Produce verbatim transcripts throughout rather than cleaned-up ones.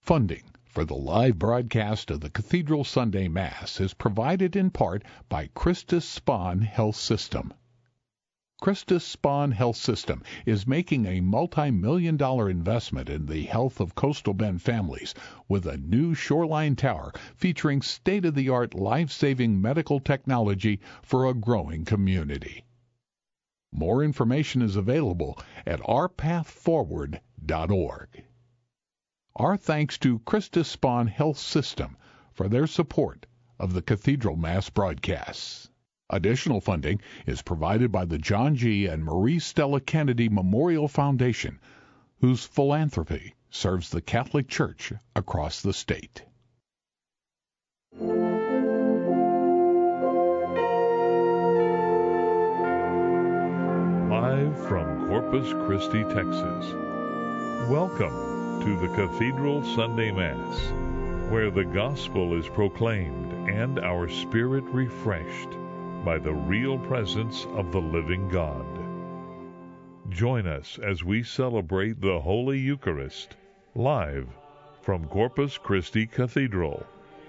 Funding for the live broadcast of the Cathedral Sunday Mass is provided in part by Christus Spohn Health System. Christus Spohn Health System is making a multi-million dollar investment in the health of Coastal Bend families with a new shoreline tower featuring state-of-the-art life-saving medical technology for a growing community. More information is available at our path forward dot org. Our thanks to Christus Spohn Health System for their support of the Cathedral Mass broadcasts. Additional funding is provided by the John G. and Marie Stella Kennedy Memorial Foundation, whose philanthropy serves the Catholic Church across the state. Live from Corpus Christi, Texas. Welcome to the Cathedral Sunday Mass, where the gospel is proclaimed and our spirit refreshed by the real presence of the living God. Join us as we celebrate the Holy Eucharist, live from Corpus Christi Cathedral.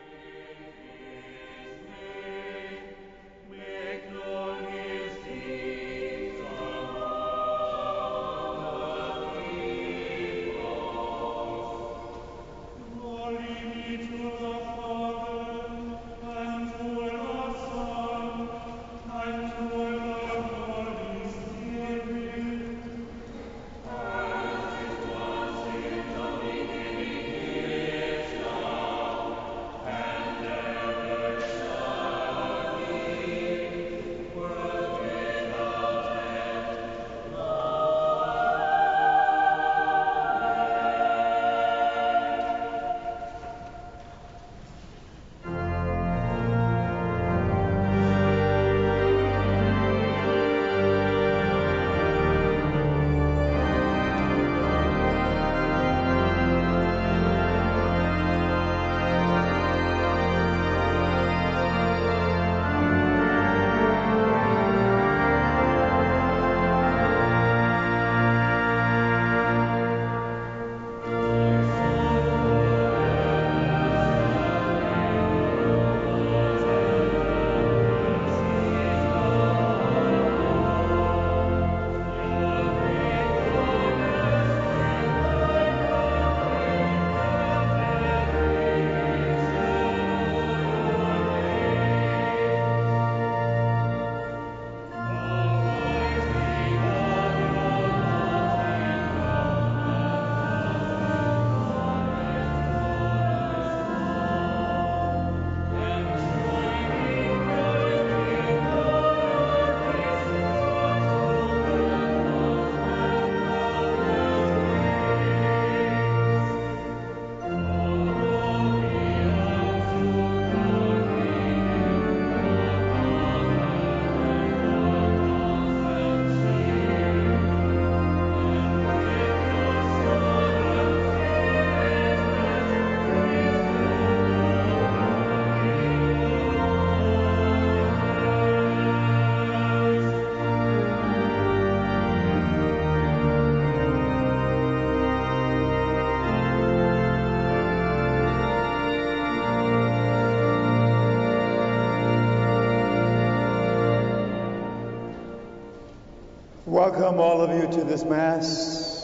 Welcome all of you to this Mass.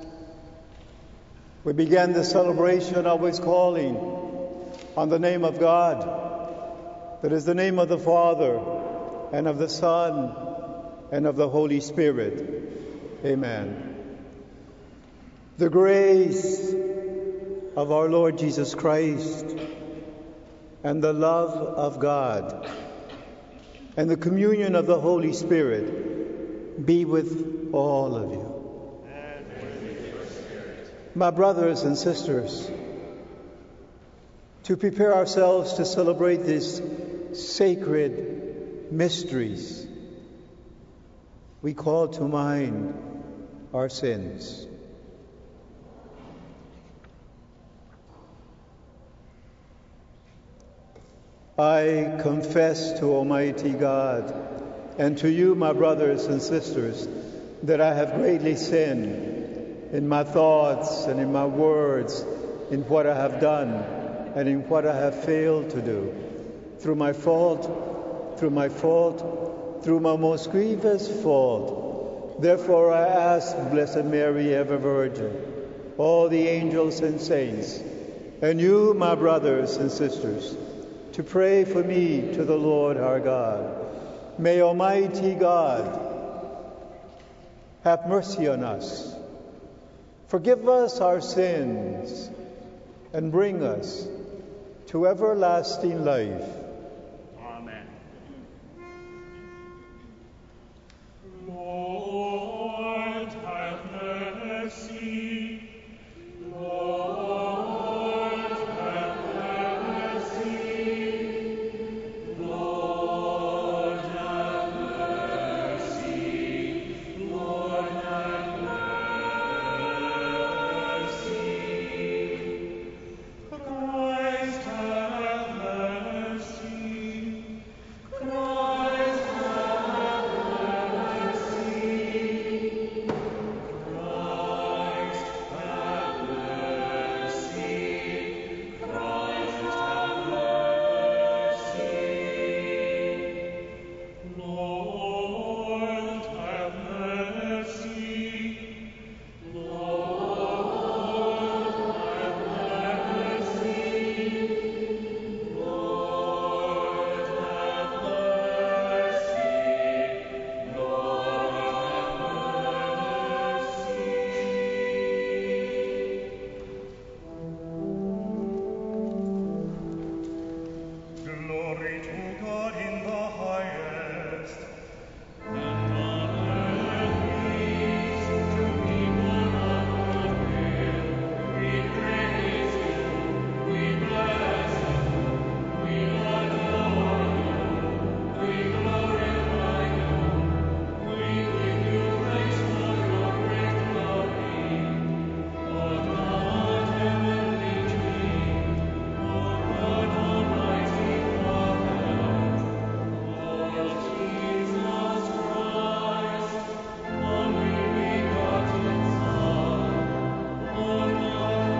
We began the celebration always calling on the name of God, that is the name of the Father, and of the Son, and of the Holy Spirit. Amen. The grace of our Lord Jesus Christ, and the love of God, and the communion of the Holy Spirit be with all of you. And with your spirit. My brothers and sisters, to prepare ourselves to celebrate these sacred mysteries, we call to mind our sins. I confess to Almighty God and to you, my brothers and sisters, that I have greatly sinned in my thoughts and in my words, in what I have done and in what I have failed to do. Through my fault, through my fault, through my most grievous fault. Therefore I ask Blessed Mary, ever Virgin, all the angels and saints, and you, my brothers and sisters, to pray for me to the Lord our God. May Almighty God have mercy on us, forgive us our sins, and bring us to everlasting life. Amen. Lord, have mercy. Lord, have mercy. Lord, have mercy. Lord, have mercy. Christ, have mercy. Christ, have mercy. Christ, have mercy. Christ, have mercy. Lord, have mercy. Lord, have mercy. Lord, have mercy. Lord, have mercy. Glory to God in the highest, and on earth peace to people of good will. We praise you, we bless you, we adore you, we glorify you, we give you praise for your great glory. O God, heavenly King, O God, Almighty Father, O Jesus Christ, only begotten Son, O Lord of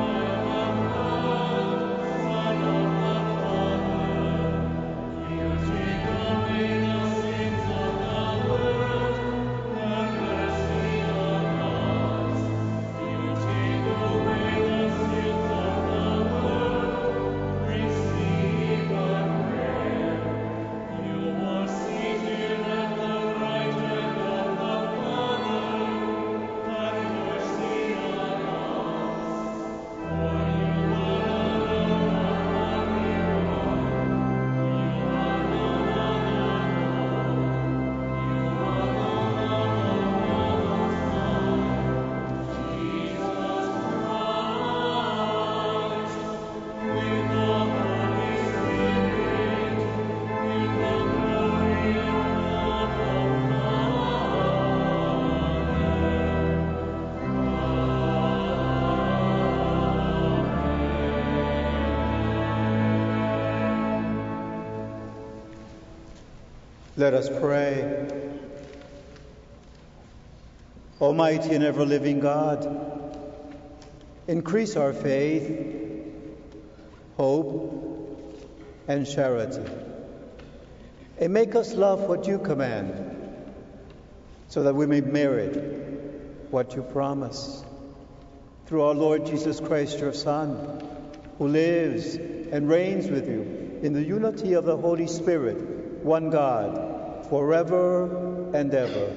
God, Son of the Father, you take away the sins of the world, have mercy on us. You take away the sins of the world, receive our prayer. You are seated at the right hand of the Father, have mercy on us. For you alone are Holy One, you alone are Jesus Christ, with the Holy Spirit, with the glory of God the Let us pray. Almighty and ever-living God, increase our faith, hope, and charity, and make us love what you command, so that we may merit what you promise. Through our Lord Jesus Christ, your Son, who lives and reigns with you in the unity of the Holy Spirit, one God, forever and ever.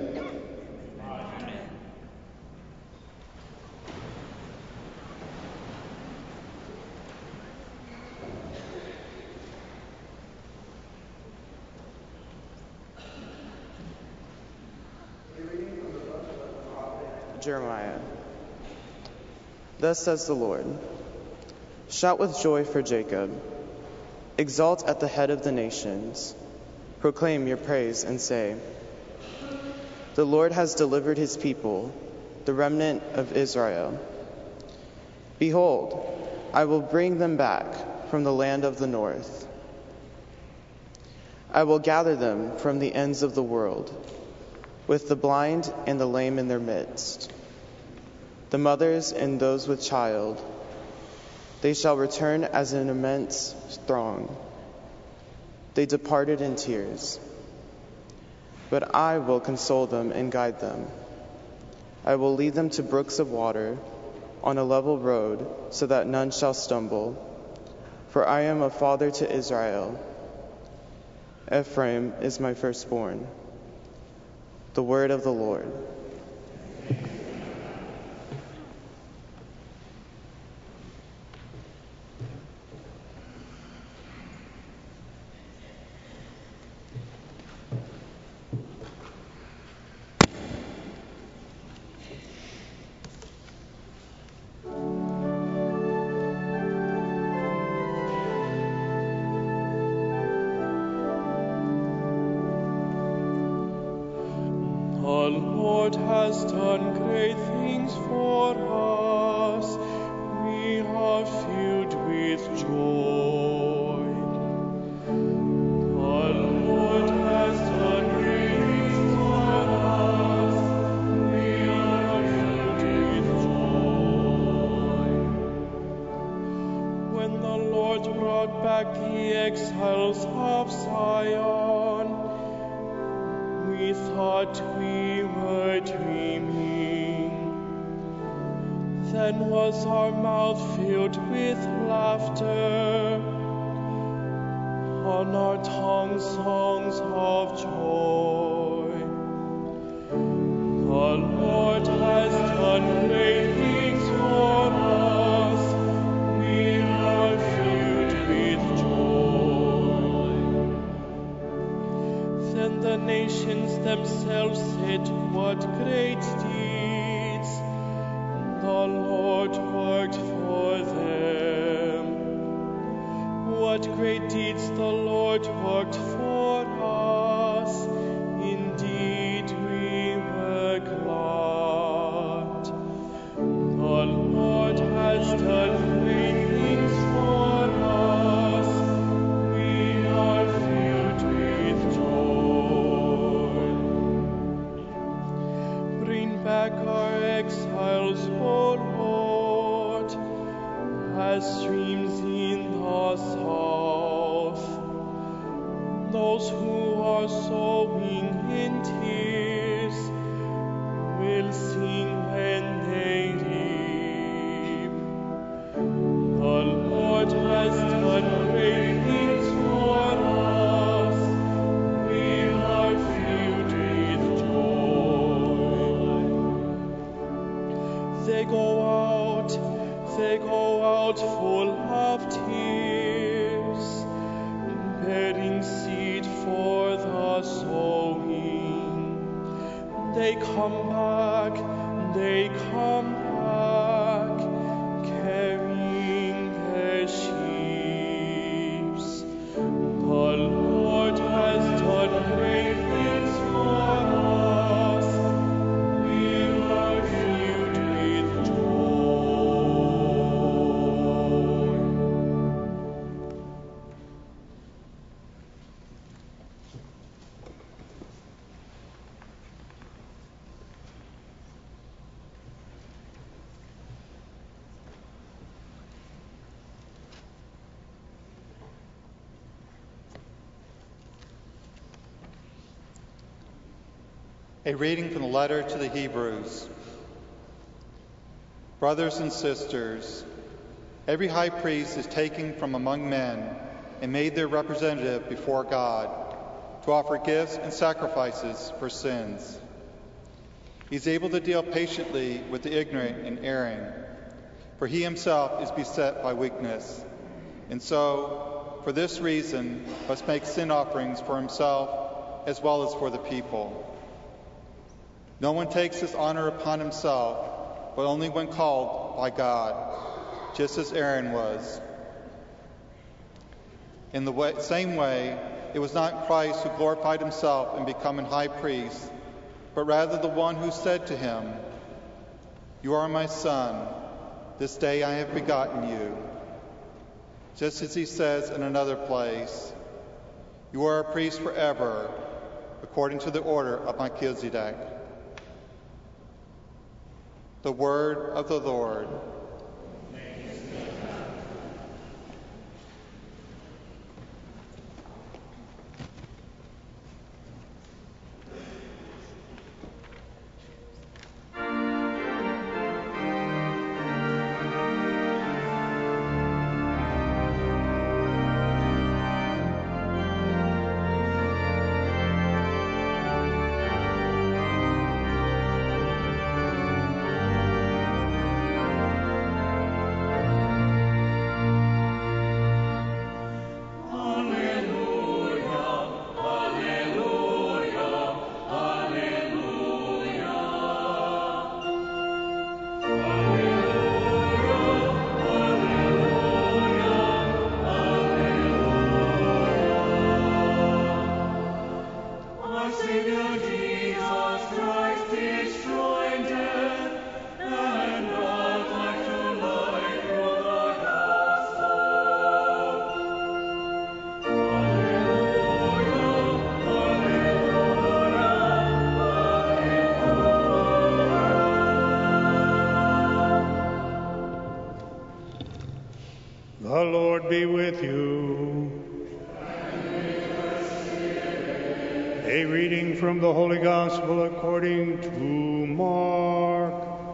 Jeremiah. Thus says the Lord, shout with joy for Jacob, exult at the head of the nations, proclaim your praise and say, the Lord has delivered his people, the remnant of Israel. Behold, I will bring them back from the land of the north. I will gather them from the ends of the world, with the blind and the lame in their midst, the mothers and those with child. They shall return as an immense throng. They departed in tears. But I will console them and guide them. I will lead them to brooks of water, on a level road, so that none shall stumble. For I am a father to Israel. Ephraim is my firstborn. The word of the Lord. The Lord has done great things for us. We are filled with joy. The Lord has done great things for us. We are filled with joy. When the Lord brought back the exiles of Zion, we thought we were dreaming. Then was our mouth filled with laughter, on our tongue songs of joy. The Lord has done great things for us. We are filled with joy. Then the nations themselves said, what great deeds the Lord worked for them. What great deeds the Lord worked for us. Indeed, we were glad. The Lord has done great things for us. We are filled with joy. Bring back our exiles, O Lord, as streams in the south. Those who are sowing in tears will sing when they reap. The Lord has done great things for us. We are filled with joy. They go out, they go out full of tears, bearing seed for the sowing. They come back, they come back, carrying their sheaves. The Lord has done great things for us. We are filled with joy. A reading from the letter to the Hebrews. Brothers and sisters, every high priest is taken from among men and made their representative before God to offer gifts and sacrifices for sins. He's able to deal patiently with the ignorant and erring, for he himself is beset by weakness, and so, for this reason, must make sin offerings for himself as well as for the people. No one takes this honor upon himself, but only when called by God, just as Aaron was. In the way, same way, it was not Christ who glorified himself in becoming high priest, but rather the one who said to him, "You are my son, this day I have begotten you." Just as he says in another place, "You are a priest forever, according to the order of Melchizedek." The word of the Lord. The Lord be with you. A reading from the Holy Gospel according to Mark.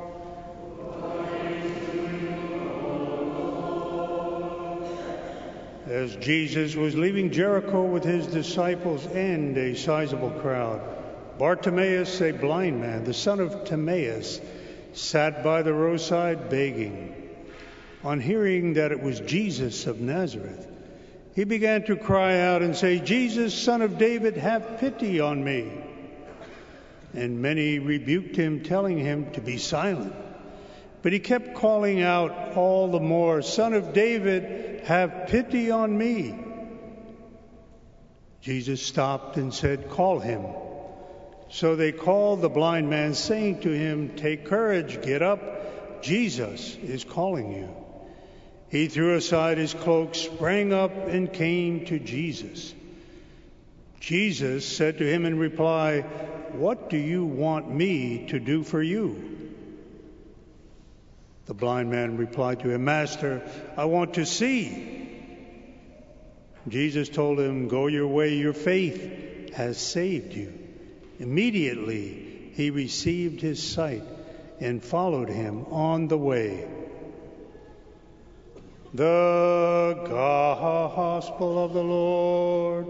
As Jesus was leaving Jericho with his disciples and a sizable crowd, Bartimaeus, a blind man, the son of Timaeus, sat by the roadside begging. On hearing that it was Jesus of Nazareth, he began to cry out and say, "Jesus, Son of David, have pity on me." And many rebuked him, telling him to be silent. But he kept calling out all the more, "Son of David, have pity on me." Jesus stopped and said, "Call him." So they called the blind man, saying to him, "Take courage, get up, Jesus is calling you." He threw aside his cloak, sprang up, and came to Jesus. Jesus said to him in reply, "What do you want me to do for you?" The blind man replied to him, "Master, I want to see." Jesus told him, "Go your way, your faith has saved you." Immediately he received his sight and followed him on the way. The Gospel of the Lord.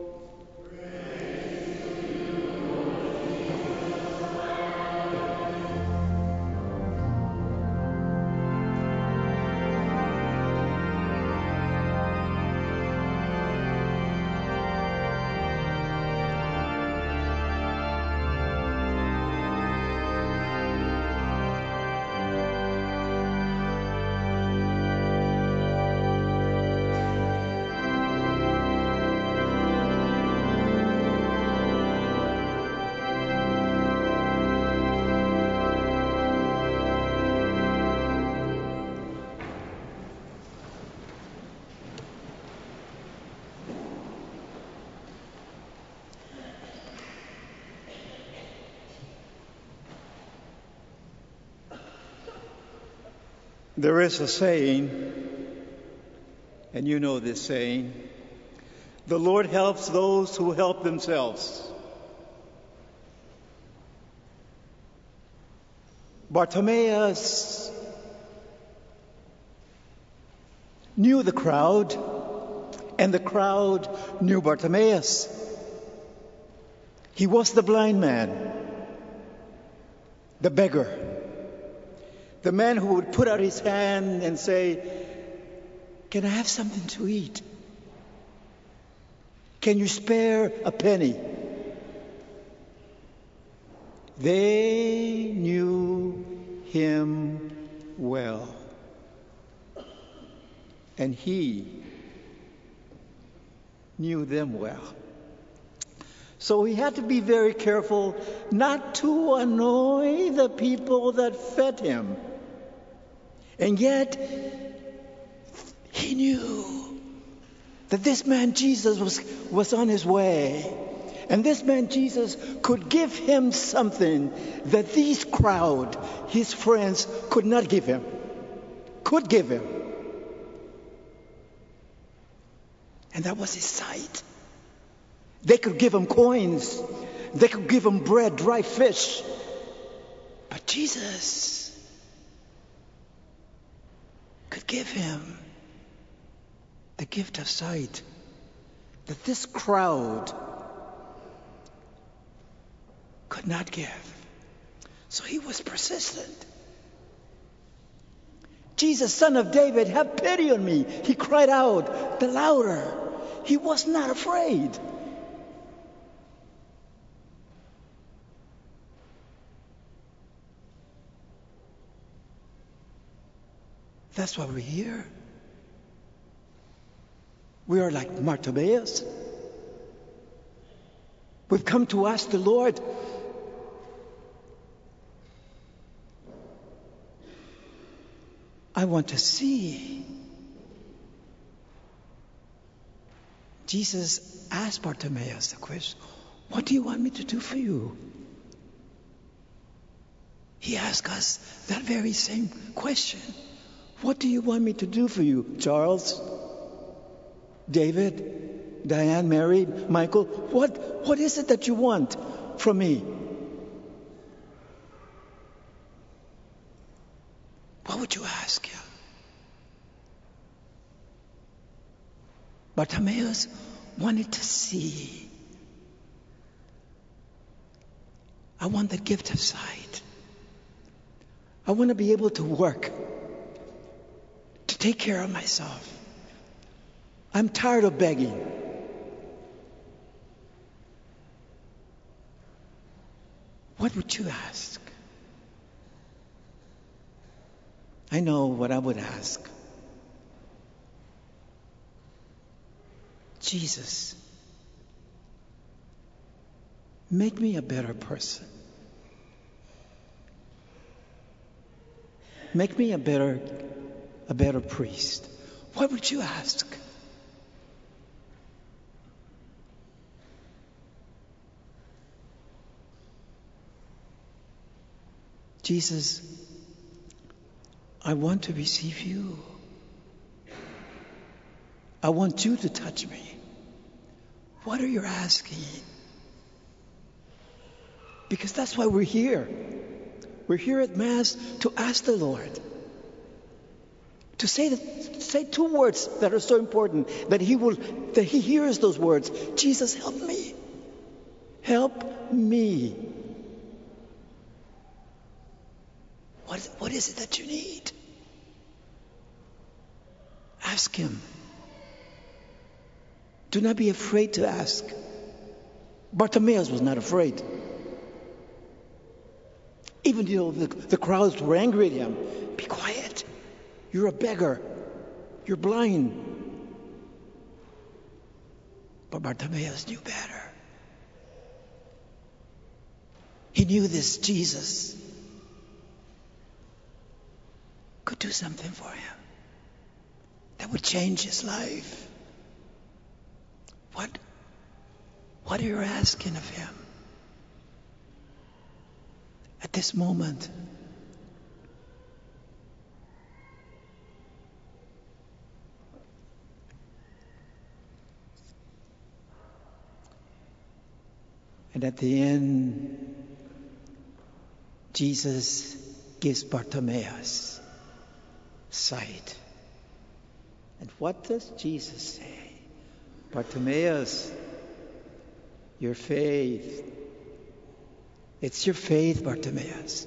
There is a saying, and you know this saying, the Lord helps those who help themselves. Bartimaeus knew the crowd, and the crowd knew Bartimaeus. He was the blind man, the beggar, the man who would put out his hand and say, "Can I have something to eat? Can you spare a penny?" They knew him well, and he knew them well. So he had to be very careful not to annoy the people that fed him. And yet, he knew that this man Jesus was, was on his way. And this man Jesus could give him something that these crowd, his friends, could not give him. Could give him. And that was his sight. They could give him coins. They could give him bread, dry fish. But Jesus could give him the gift of sight that this crowd could not give. So he was persistent. "Jesus, Son of David, have pity on me." He cried out the louder. He was not afraid. That's why we're here. We are like Bartimaeus. We've come to ask the Lord, I want to see. Jesus asked Bartimaeus the question, "What do you want me to do for you?" He asked us that very same question. What do you want me to do for you, Charles? David? Diane? Mary? Michael? What, what is it that you want from me? What would you ask him? Bartimaeus wanted to see. I want the gift of sight. I want to be able to work, to take care of myself. I'm tired of begging. What would you ask? I know what I would ask. Jesus, make me a better person. Make me a better, a better priest. What would you ask? Jesus, I want to receive you. I want you to touch me. What are you asking? Because that's why we're here. We're here at Mass to ask the Lord to say the, say two words that are so important that He will that He hears those words. Jesus, help me. Help me. What, what is it that you need? Ask Him. Do not be afraid to ask. Bartimaeus was not afraid. Even though the, the crowds were angry at him, be quiet. You're a beggar. You're blind. But Bartimaeus knew better. He knew this Jesus could do something for him that would change his life. What, what are you asking of him? At this moment, and at the end, Jesus gives Bartimaeus sight. And what does Jesus say? Bartimaeus, your faith. It's your faith, Bartimaeus.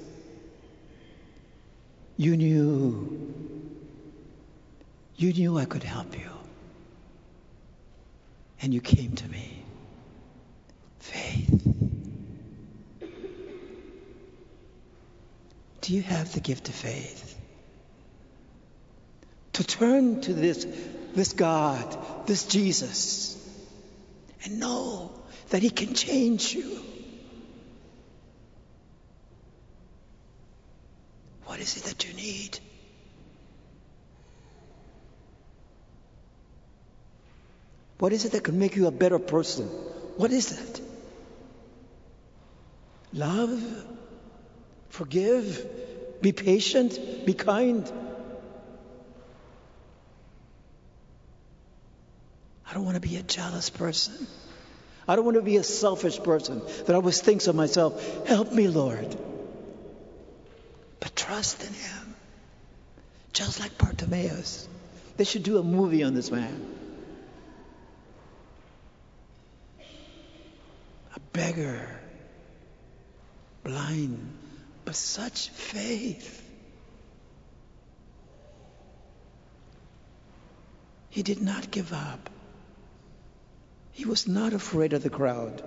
You knew. You knew I could help you. And you came to me. Faith. Do you have the gift of faith? To turn to this, this God, this Jesus, and know that He can change you. What is it that you need? What is it that can make you a better person? What is it? Love, forgive, be patient, be kind. I don't want to be a jealous person. I don't want to be a selfish person that always thinks of myself. Help me, Lord. But trust in Him. Just like Bartimaeus. They should do a movie on this man. A beggar. Blind. But such faith. He did not give up. He was not afraid of the crowd.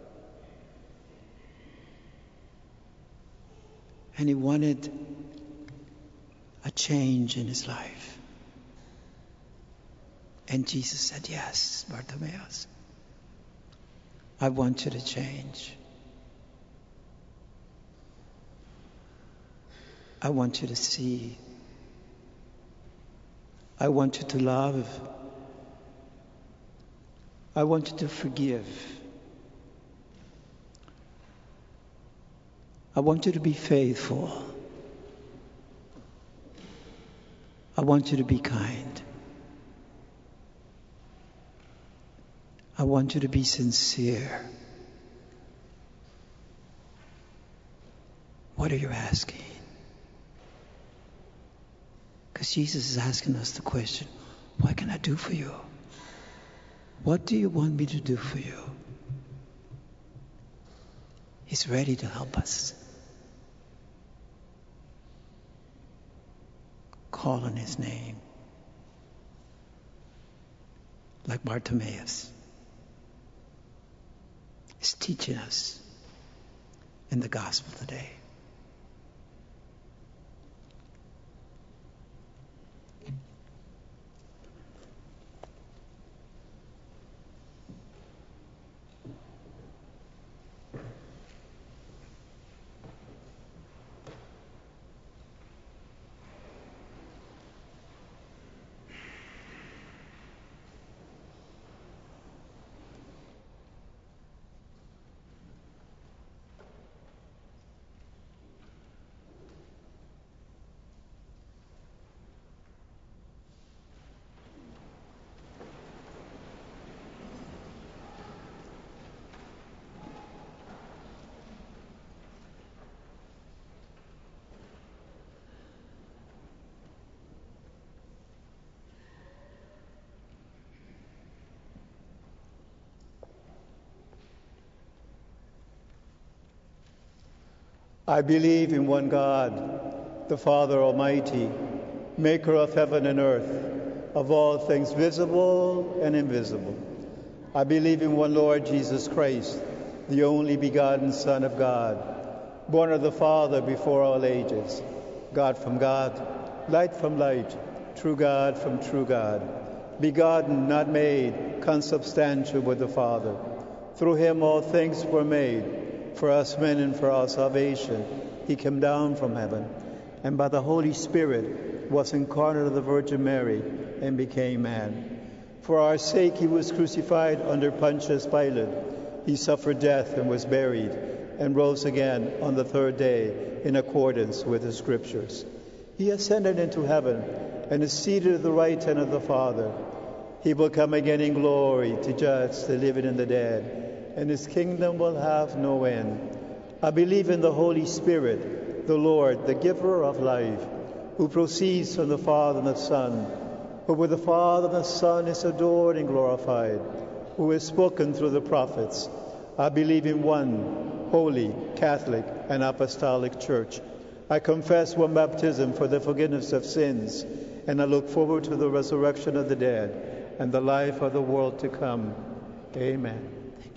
And he wanted a change in his life. And Jesus said, yes, Bartimaeus, I want you to change. I want you to see. I want you to love. I want you to forgive. I want you to be faithful. I want you to be kind. I want you to be sincere. What are you asking? Because Jesus is asking us the question, what can I do for you? What do you want me to do for you? He's ready to help us. Call on his name. Like Bartimaeus. He's teaching us in the gospel today. I believe in one God, the Father Almighty, maker of heaven and earth, of all things visible and invisible. I believe in one Lord Jesus Christ, the only begotten Son of God, born of the Father before all ages, God from God, light from light, true God from true God, begotten, not made, consubstantial with the Father. Through him all things were made. For us men and for our salvation, he came down from heaven, and by the Holy Spirit was incarnate of the Virgin Mary and became man. For our sake he was crucified under Pontius Pilate. He suffered death and was buried, and rose again on the third day in accordance with the Scriptures. He ascended into heaven and is seated at the right hand of the Father. He will come again in glory to judge the living and the dead, and his kingdom will have no end. I believe in the Holy Spirit, the Lord, the giver of life, who proceeds from the Father and the Son, who with the Father and the Son is adored and glorified, who has spoken through the prophets. I believe in one holy, Catholic, and Apostolic Church. I confess one baptism for the forgiveness of sins, and I look forward to the resurrection of the dead and the life of the world to come. Amen.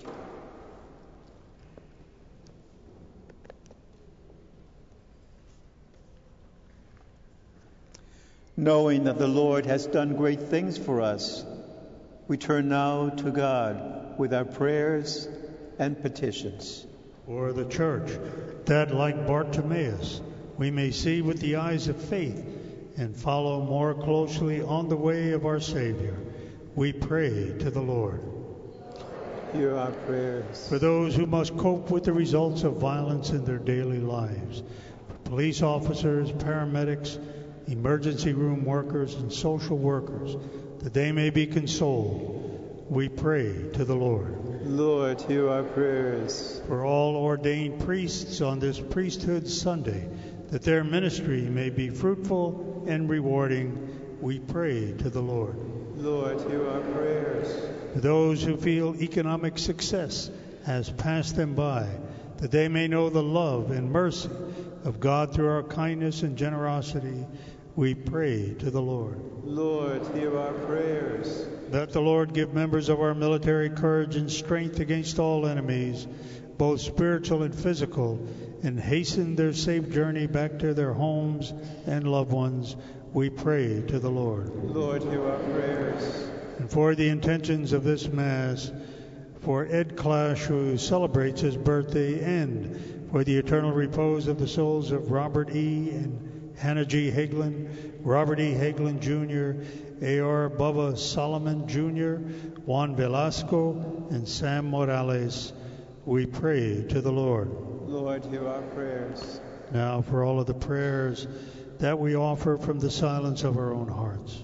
Knowing that the Lord has done great things for us, we turn now to God with our prayers and petitions. For the Church, that like Bartimaeus, we may see with the eyes of faith and follow more closely on the way of our Savior, we pray to the Lord. Hear our prayers. For those who must cope with the results of violence in their daily lives, for police officers, paramedics, emergency room workers, and social workers, that they may be consoled, we pray to the Lord. Lord, hear our prayers. For all ordained priests on this Priesthood Sunday, that their ministry may be fruitful and rewarding, we pray to the Lord. Lord, hear our prayers. For those who feel economic success has passed them by, that they may know the love and mercy of God through our kindness and generosity, we pray to the Lord. Lord, hear our prayers. That the Lord give members of our military courage and strength against all enemies, both spiritual and physical, and hasten their safe journey back to their homes and loved ones, we pray to the Lord. Lord, hear our prayers. And for the intentions of this Mass, for Ed Clash, who celebrates his birthday, and for the eternal repose of the souls of Robert E. and Hannah G. Hagelin, Robert E. Hagelin, Junior, A R. Bubba Solomon, Junior, Juan Velasco, and Sam Morales, we pray to the Lord. Lord, hear our prayers. Now for all of the prayers that we offer from the silence of our own hearts.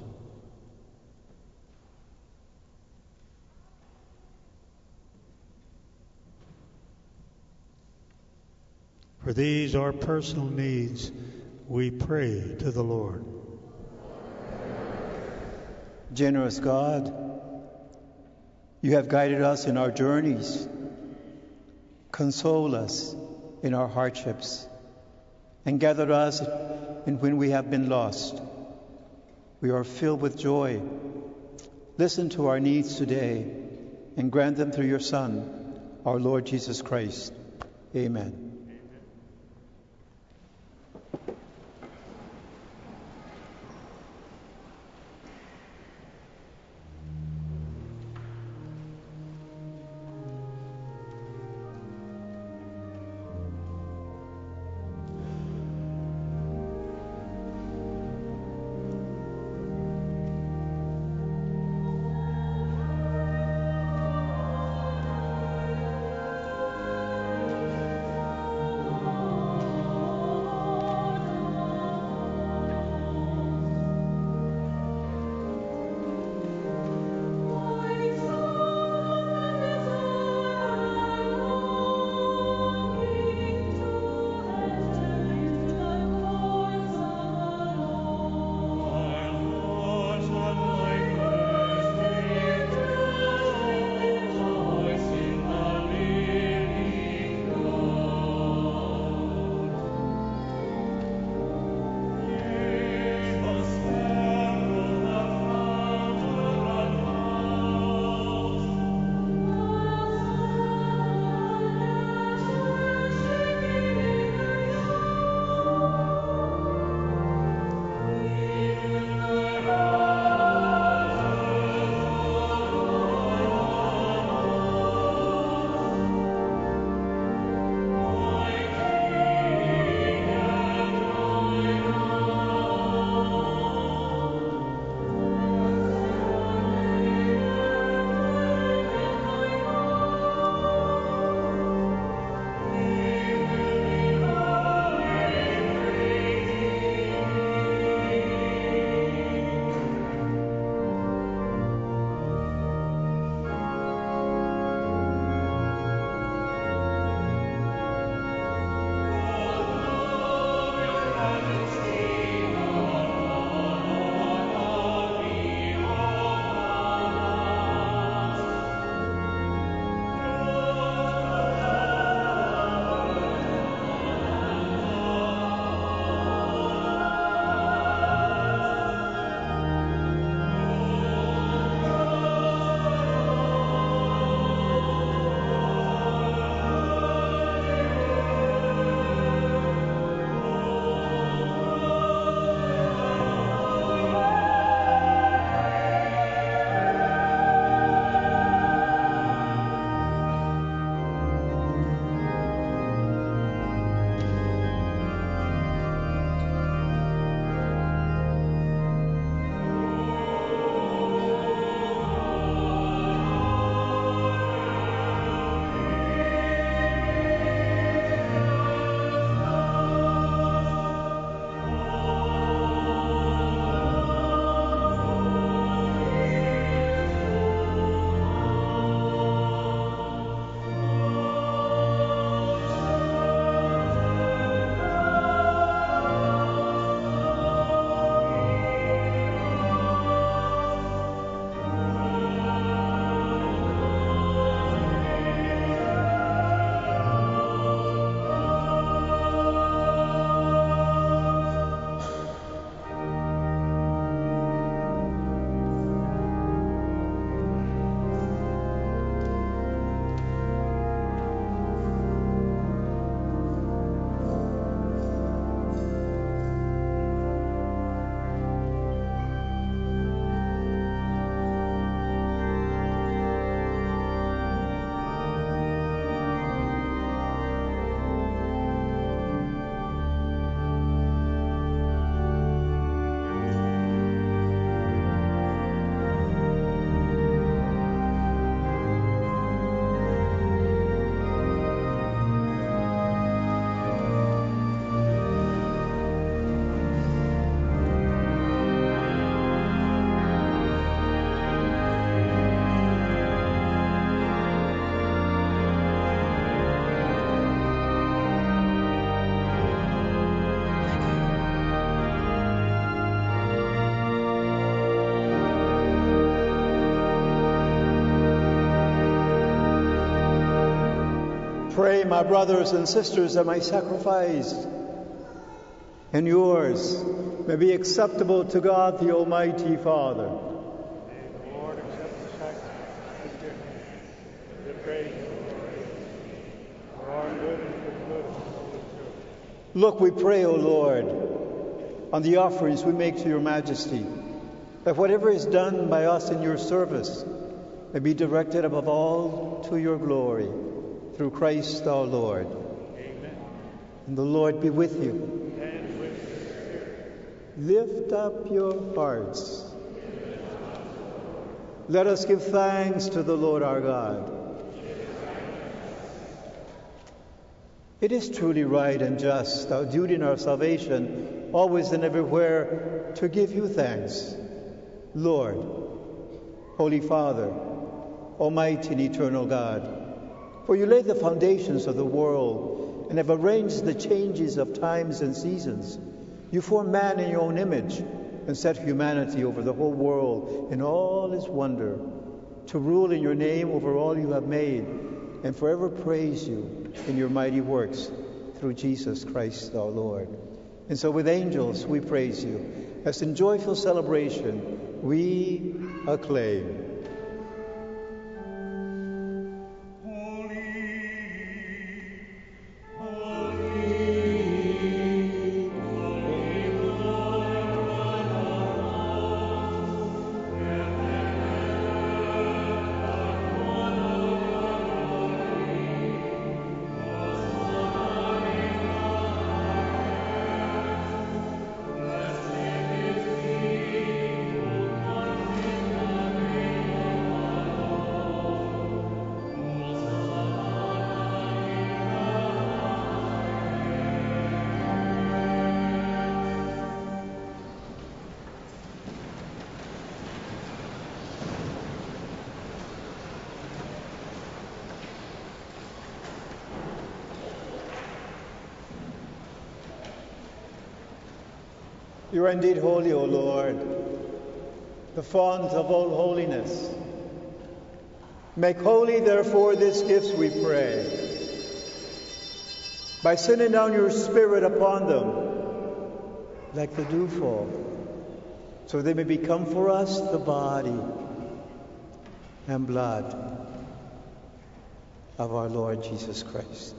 For these, our personal needs, we pray to the Lord. Generous God, you have guided us in our journeys. Console us in our hardships and gathered us in when we have been lost. We are filled with joy. Listen to our needs today and grant them through your Son, our Lord Jesus Christ. Amen. pray, my brothers and sisters, that my sacrifice and yours may be acceptable to God, the Almighty Father. May the Lord accept the sacrifice at your hands, the praise for our good and for the good of the Holy Church. Look, we pray, O Lord, on the offerings we make to your majesty, that whatever is done by us in your service may be directed above all to your glory, through Christ our Lord. Amen. And the Lord be with you. And with your spirit. Lift up your hearts. Let us give thanks to the Lord our God. It is truly right and just, our duty and our salvation, always and everywhere, to give you thanks, Lord, Holy Father, Almighty and eternal God. For you laid the foundations of the world and have arranged the changes of times and seasons. You formed man in your own image and set humanity over the whole world in all its wonder, to rule in your name over all you have made, and forever praise you in your mighty works through Jesus Christ our Lord. And so with angels we praise you, as in joyful celebration we acclaim. You are indeed holy, O Lord, the font of all holiness. Make holy, therefore, these gifts, we pray, by sending down your Spirit upon them like the dewfall, so they may become for us the body and blood of our Lord Jesus Christ.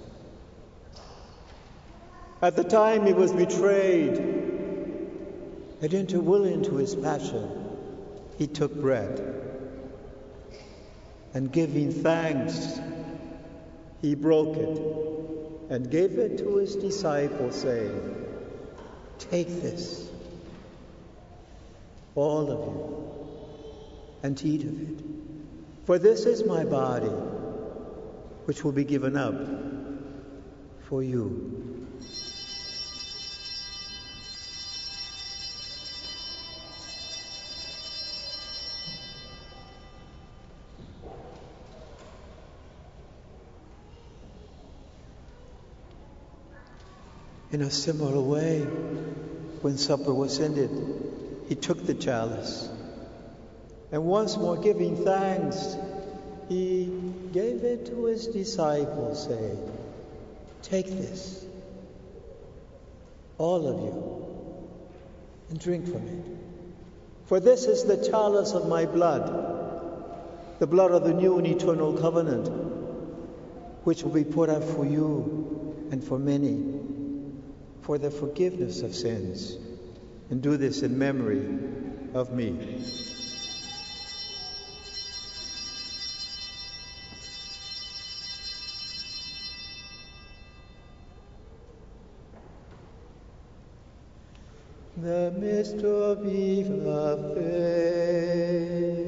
At the time he was betrayed, and enter willing into his passion, he took bread, and giving thanks, he broke it, and gave it to his disciples, saying, "Take this, all of you, and eat of it, for this is my body, which will be given up for you." In a similar way, when supper was ended, he took the chalice, and once more giving thanks, he gave it to his disciples, saying, "Take this, all of you, and drink from it. For this is the chalice of my blood, the blood of the new and eternal covenant, which will be poured out for you and for many, for the forgiveness of sins. And do this in memory of me." The mystery of faith.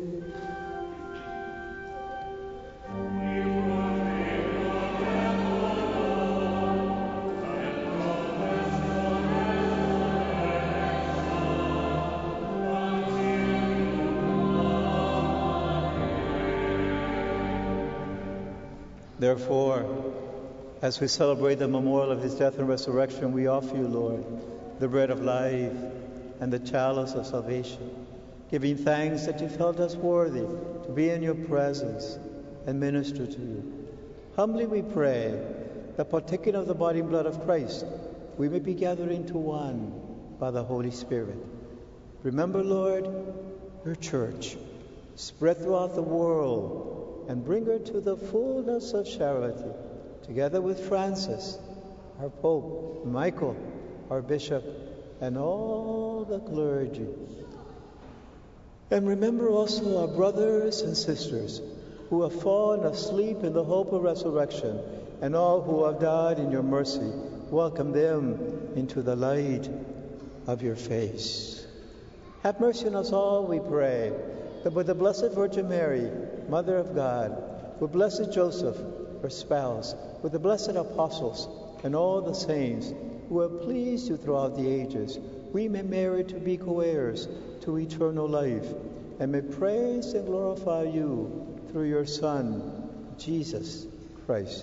Therefore, as we celebrate the memorial of his death and resurrection, we offer you, Lord, the bread of life and the chalice of salvation, giving thanks that you felt us worthy to be in your presence and minister to you. Humbly we pray that partaking of the body and blood of Christ, we may be gathered into one by the Holy Spirit. Remember, Lord, your church, spread throughout the world, and bring her to the fullness of charity, together with Francis, our Pope, Michael, our Bishop, and all the clergy. And remember also our brothers and sisters who have fallen asleep in the hope of resurrection, and all who have died in your mercy. Welcome them into the light of your face. Have mercy on us all, we pray, that with the Blessed Virgin Mary, Mother of God, with Blessed Joseph, her spouse, with the blessed apostles, and all the saints who have pleased you throughout the ages, we may merit to be co-heirs to eternal life, and may praise and glorify you through your Son, Jesus Christ.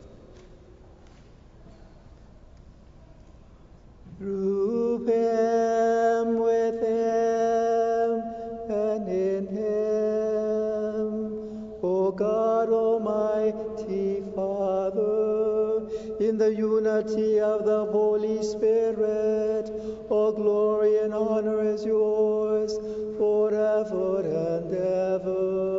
Through him, with him, and in him, O God Almighty Father, in the unity of the Holy Spirit, all glory and honor is yours forever and ever.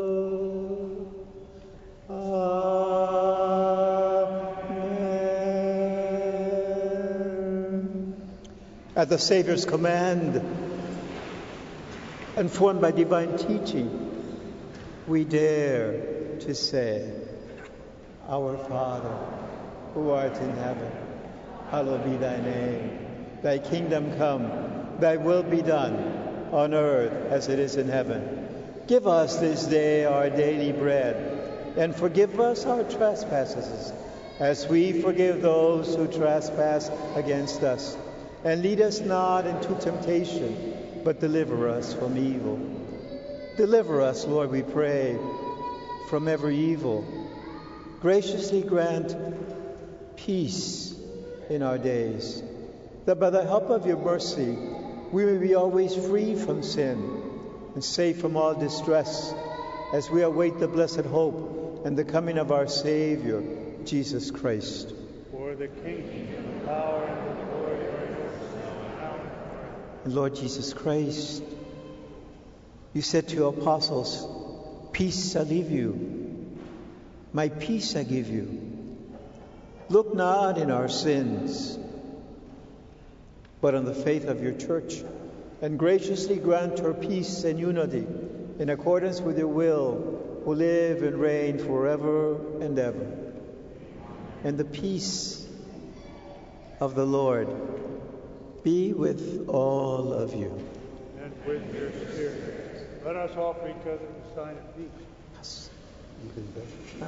Amen. At the Savior's command, informed by divine teaching, we dare to say, Our Father, who art in heaven, hallowed be thy name. Thy kingdom come, thy will be done, on earth as it is in heaven. Give us this day our daily bread, and forgive us our trespasses, as we forgive those who trespass against us. And lead us not into temptation, but deliver us from evil. Deliver us, Lord, we pray, from every evil. Graciously grant peace in our days, that by the help of your mercy we may be always free from sin and safe from all distress, as we await the blessed hope and the coming of our Savior, Jesus Christ. For the kingdom, the power, and the glory are yours now and forever. Lord Jesus Christ, you said to your apostles, peace I leave you, my peace I give you. Look not in our sins, but on the faith of your church, and graciously grant her peace and unity in accordance with your will, who live and reign forever and ever. And the peace of the Lord be with all of you. And with your spirit. Let us offer each other the sign of peace. Yes. You can go.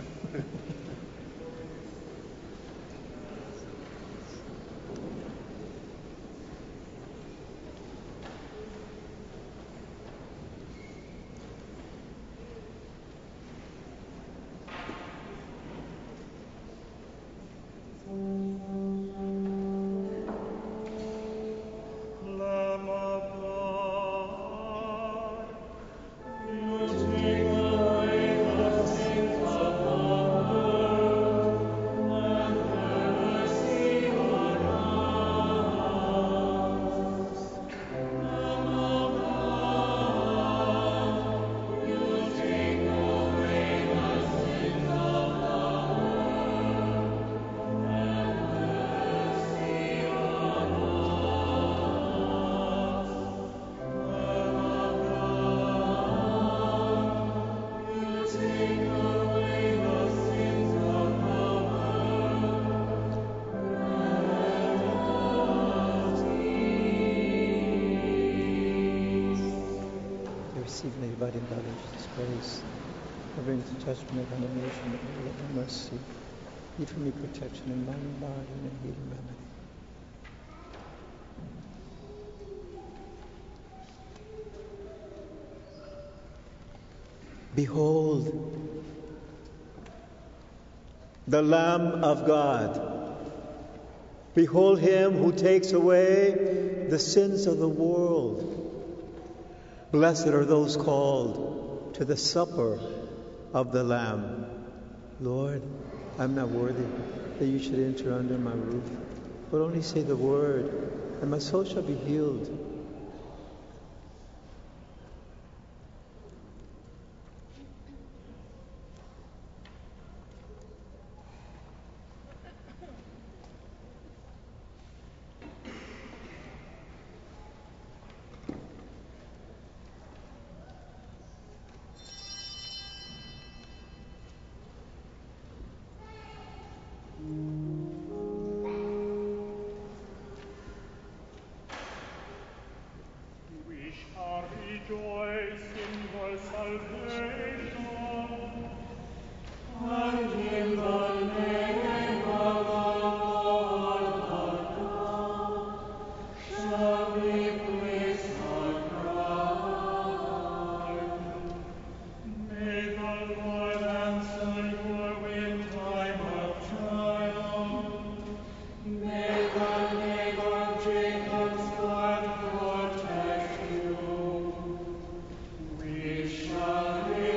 Lamb of God, you take away the sins of the world, and have mercy on us. Lamb of God, you take away the sins of the world, and mercy on us. Lamb of God, you take away the sins of the world, To receive the body and blood of Jesus Christ, covering the judgment and condemnation of the Lord and mercy, give me protection in mind and body and healing remedy. Behold, the Lamb of God. Behold him who takes away the sins of the world. Blessed are those called to the supper of the Lamb. Lord, I'm not worthy that you should enter under my roof, but only say the word, and my soul shall be healed. We shall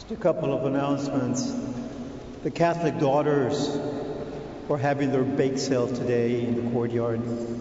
Just a couple of announcements. The Catholic Daughters are having their bake sale today in the courtyard.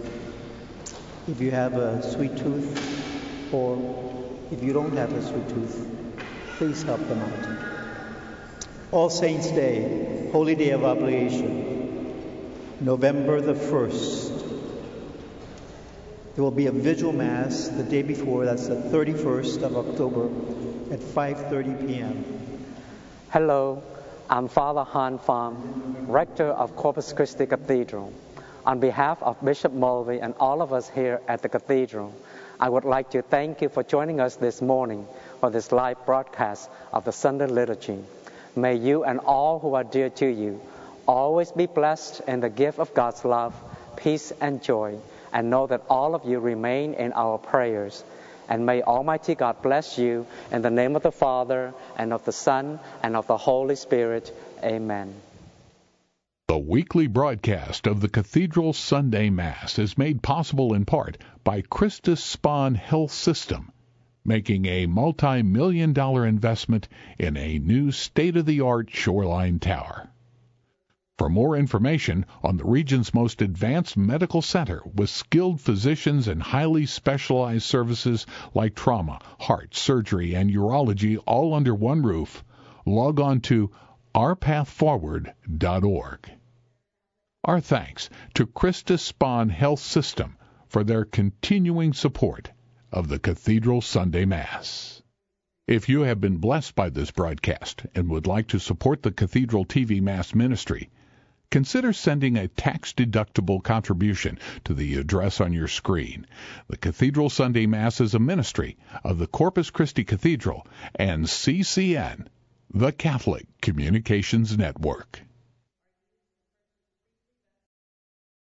If you have a sweet tooth, or if you don't have a sweet tooth, please help them out. All Saints' Day, Holy Day of Oblation, November the first. There will be a vigil mass the day before, that's the thirty-first of October at five thirty p.m. Hello, I'm Father Han Pham, Rector of Corpus Christi Cathedral. On behalf of Bishop Mulvey and all of us here at the Cathedral, I would like to thank you for joining us this morning for this live broadcast of the Sunday Liturgy. May you and all who are dear to you always be blessed in the gift of God's love, peace, and joy, and know that all of you remain in our prayers. And may Almighty God bless you in the name of the Father, and of the Son, and of the Holy Spirit. Amen. The weekly broadcast of the Cathedral Sunday Mass is made possible in part by Christus Spohn Health System, making a multi-million dollar investment in a new state-of-the-art shoreline tower. For more information on the region's most advanced medical center with skilled physicians and highly specialized services like trauma, heart, surgery, and urology all under one roof, log on to our path forward dot org. Our thanks to Christus Spohn Health System for their continuing support of the Cathedral Sunday Mass. If you have been blessed by this broadcast and would like to support the Cathedral T V Mass ministry, consider sending a tax-deductible contribution to the address on your screen. The Cathedral Sunday Mass is a ministry of the Corpus Christi Cathedral and C C N, the Catholic Communications Network.